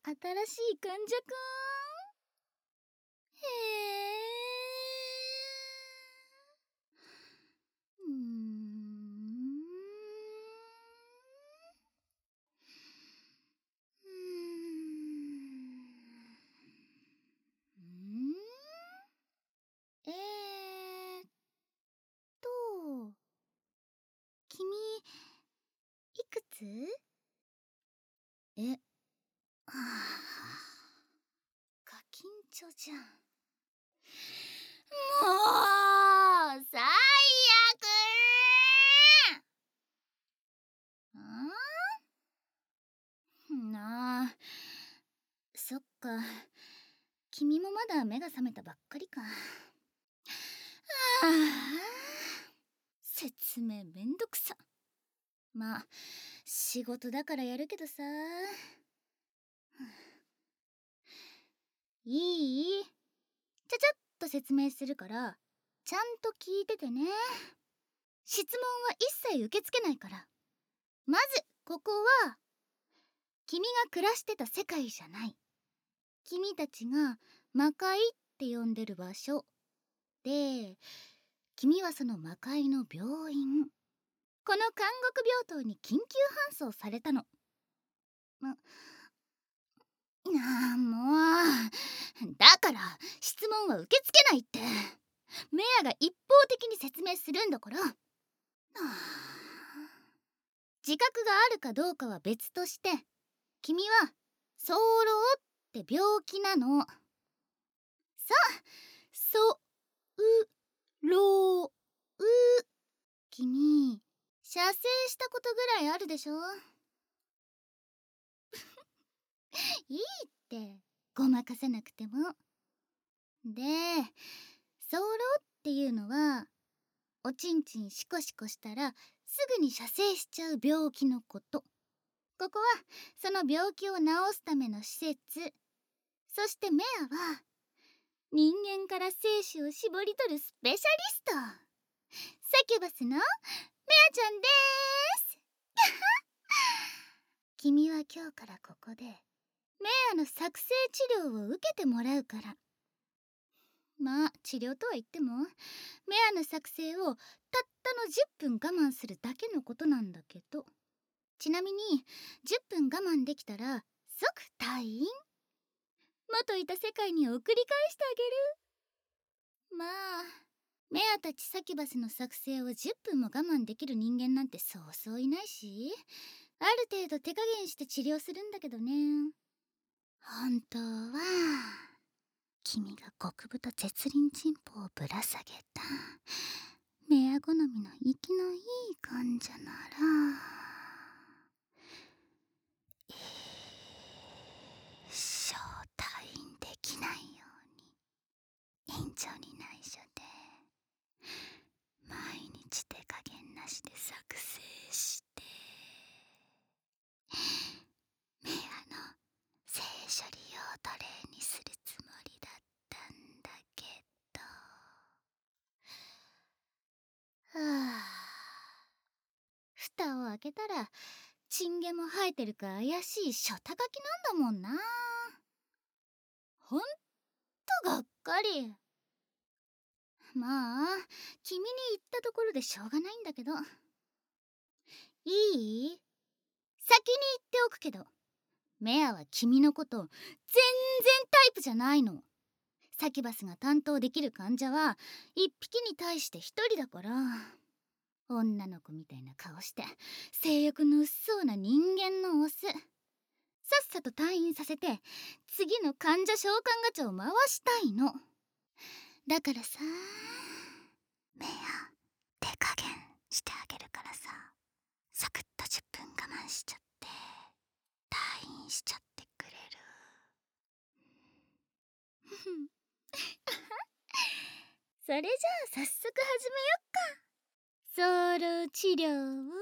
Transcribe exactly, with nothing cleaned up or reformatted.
新しい患者くん。へえ。うーん。うーん。えーっと、君、いくつ？え、はあ、ガキンチョじゃん。もう、最悪ーん。なあ、そっか。君もまだ目が覚めたばっかりか。はあ、説明めんどくさ。まあ、仕事だからやるけどさ。いい？ちゃちゃっと説明するから、ちゃんと聞いててね。質問は一切受け付けないから。まず、ここは、君が暮らしてた世界じゃない。君たちが魔界って呼んでる場所。で、君はその魔界の病院。この監獄病棟に緊急搬送されたの。な、なあ、もう。だから、質問は受け付けないって。メアが一方的に説明するんだから。はあ、自覚があるかどうかは別として、君は早漏って病気なの。さあ、そうろう。君、射精したことぐらいあるでしょ？いいって、ごまかさなくても。で、早漏っていうのは、おちんちんシコシコしたらすぐに射精しちゃう病気のこと。ここはその病気を治すための施設。そしてメアは人間から精子を絞り取るスペシャリスト。サキュバスのメアちゃんでーす。君は今日からここでメアの作成治療を受けてもらうから。まあ治療とは言ってもメアの作成をたったのじゅっぷん我慢するだけのことなんだけど。ちなみにじゅっぷん我慢できたら即退院。元いた世界に送り返してあげる。まあメアたちサキュバスの作成をじゅっぷんも我慢できる人間なんてそうそういないし、ある程度手加減して治療するんだけどね。本当は君が極太絶倫チンポをぶら下げたメア好みの息のいい患者なら一生退院できないように院長に内緒で毎日手加減なしで作成してメアの性処理用トレーにするつもりだったんだけど。はあ、蓋を開けたらチンゲも生えてるか怪しいショタガキなんだもんな。ほんとがっかり。まあ君に言ったところでしょうがないんだけど。いい？先に言っておくけど、メアは君のこと全然タイプじゃないの。サキュバスが担当できる患者は一匹に対して一人だから。女の子みたいな顔して性欲の薄そうな人間のオス。さっさと退院させて次の患者召喚ガチャを回したいの。だからさ、メア手加減してあげるからさ、サクッとじゅっぷん我慢しちゃって退院しちゃってくれる？それじゃあ早速始めよっか。早漏治療を